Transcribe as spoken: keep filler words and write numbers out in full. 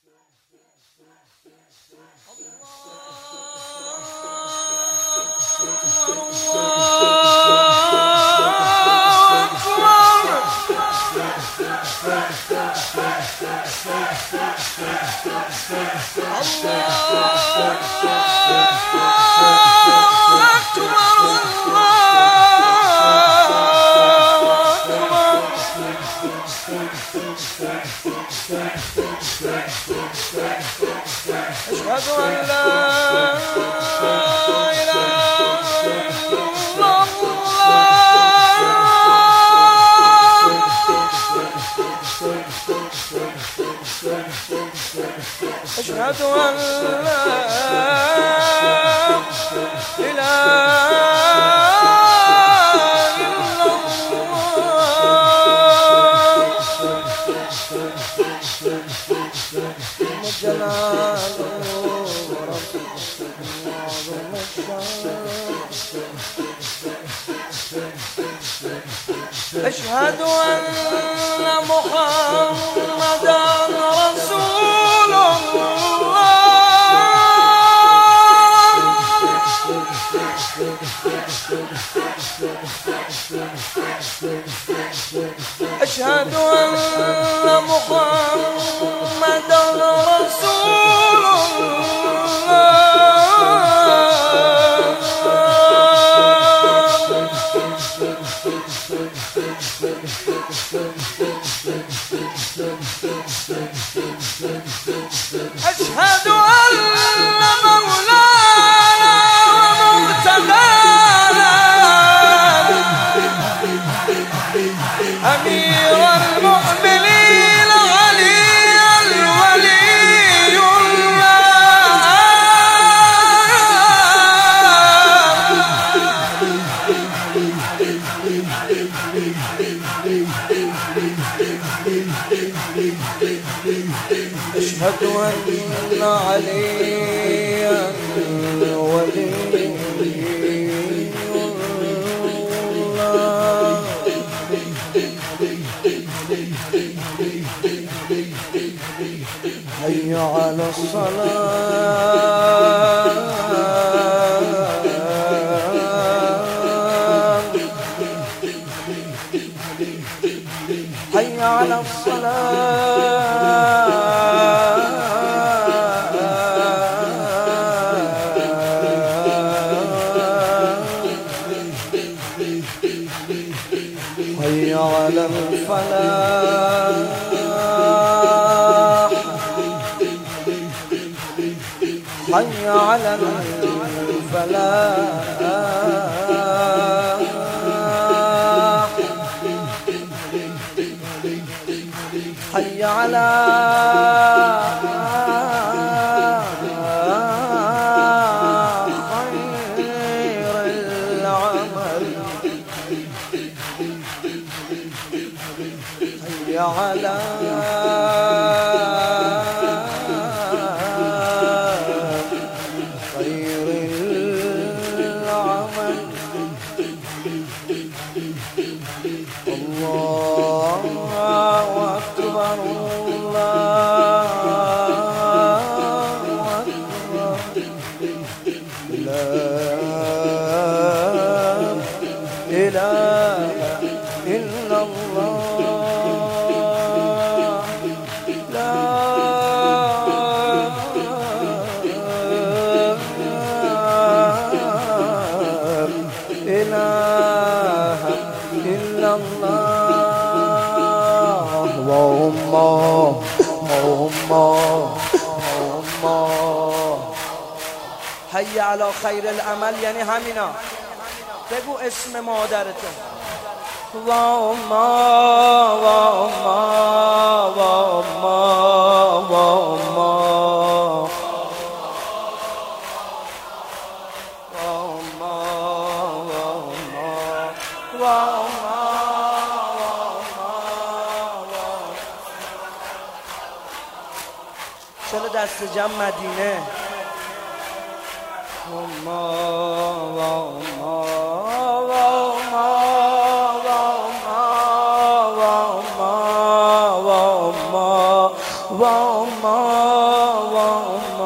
أشهد أن لا إله إلا الله جلاله ورحمة أشهد أن محمدا رسول الله أشهد أن محمدا رسول أشهد أن مولانا ومقتدانا أمير المؤمنين علي الولي أشهد أن عليا ولي الله حي على الصلاة حي على الصلاة حي على الفلاح حي على الفلاح حي على خير العمل حي على خير العمل الله أكبر الله أكبر لا إله إلا الله لا إله إلا الله اللهم اللهم اللهم حي على خير العمل یعنی همینا بگو اسم مادرتو اللهم اللهم اللهم اللهم چلو دست جمع مدینه اللهم اللهم اللهم